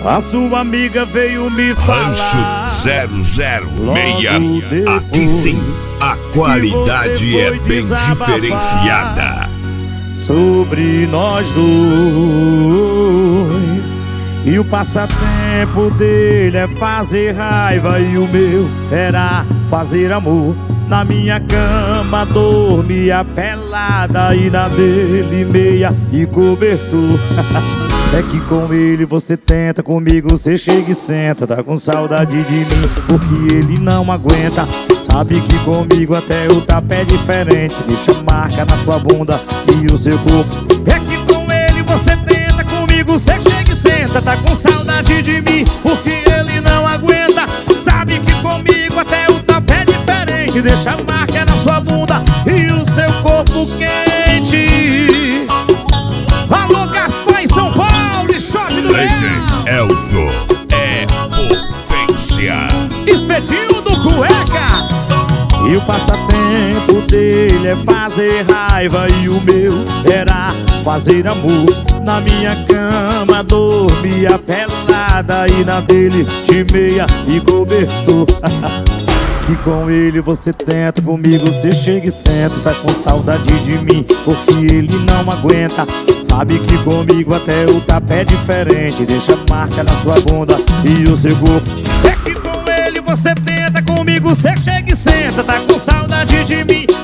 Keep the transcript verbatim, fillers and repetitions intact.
A sua amiga veio me falar. Rancho zero zero seis. Aqui sim, a qualidade é bem diferenciada. Sobre nós dois. E o passatempo dele é fazer raiva e o meu era fazer amor. Na minha cama dormia pelada e na dele meia e cobertor. É que com ele você tenta, comigo você chega e senta. Tá com saudade de mim porque ele não aguenta. Sabe que comigo até o tapa é diferente. Deixa marca na sua bunda e o seu corpo. É que com ele você tenta, comigo você chega e senta. Tá com saudade de mim porque ele não aguenta. Sabe que comigo até o tapa é diferente. Deixa marca na sua bunda e o seu corpo quente. Alô, Gaspar em São Paulo e Shopping do D J Elzo é potência. Espetinho do Cueca. E o passatempo dele é fazer raiva e o meu era fazer amor. Na minha cama dormia pelada e na dele de meia e cobertor. Que com ele você tenta, comigo você chega e senta. Tá com saudade de mim porque ele não aguenta. Sabe que comigo até o tapa é diferente. Deixa marca na sua bunda e o seu corpo. É que com ele você tenta, comigo você chega e senta. Tá com saudade de mim